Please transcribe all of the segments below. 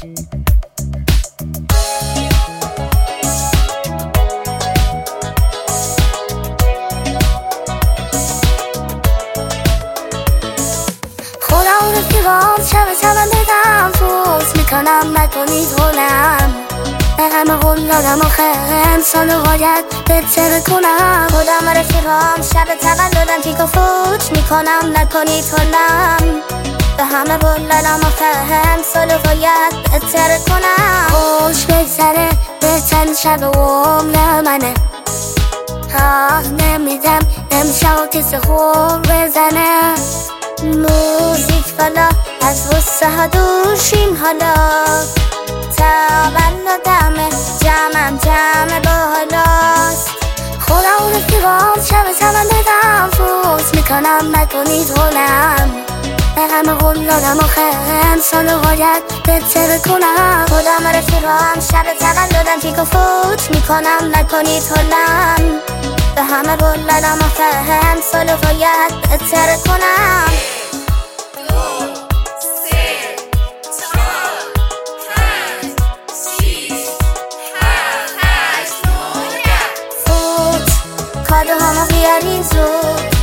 خودم رفیقام شب تولدم فوت میکنم نکنید هولم به همه قول دادم آخر امسالو باید بهتر کنم. خودم رفیقام شب تولدم پیکو فوت میکنم نکنید هولم به همه قول دادم آخر امسالو باید بهتر کنم. خوش بگذره بهترین شب عمر منه نمیدم امشب کسی خوب بزنه موزیک بالا از غصه ها دوشیم حالا تولدمه جمع بالاست. خودم رفیقام شب تولدم فوت میکنم نکنید هولم به همه قول دادم آخر امسالو باید بهتر کنم. خودم رفیقام شب تولدم پیکو فوت میکنم نکنید هولم به همه قول دادم آخر امسالو باید بهتر کنم. کادوهامو بیارین زود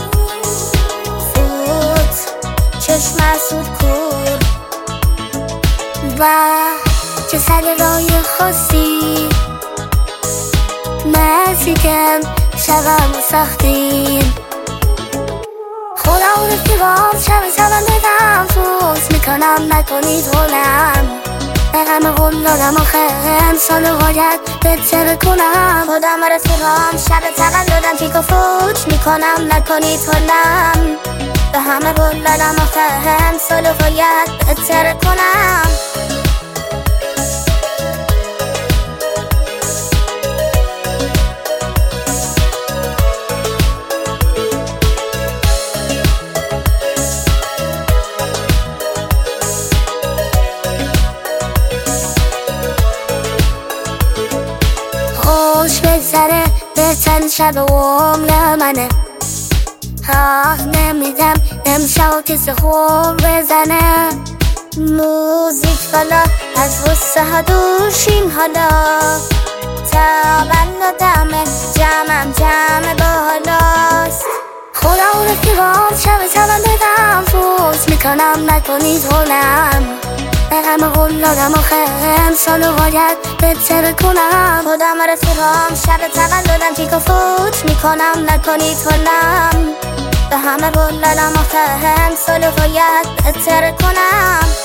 فوت چشم اسود کور و چه سر رای خاصی مرسی کم شبم و سختیم. خودم رفیقام شب تولدم فوت میکنم نکنید هولم به همه قول دادم آخر امسالو باید بهتر کنم. خودم رفیقام شب تولدم پیکو فوت میکنم نکنید هولم به همه قول دادم آخر امسالو باید بهتر کنم. خوش بگذره بهترین شب عمر منه نمیدم امشب کسی خوب بزنه موزیک بالا از غصه ها دوشیم حالا تولدمه جمع بالاست. خودم رفیقام شب تولدم فوت میکنم نکنید هولم به همه قول دادم آخر امسالو باید بهتر کنم. خودم رفیقام شب تولدم پیکو فوت میکنم نکنید هولم به همه قول دادم آخر امسالو باید بهتر کنم.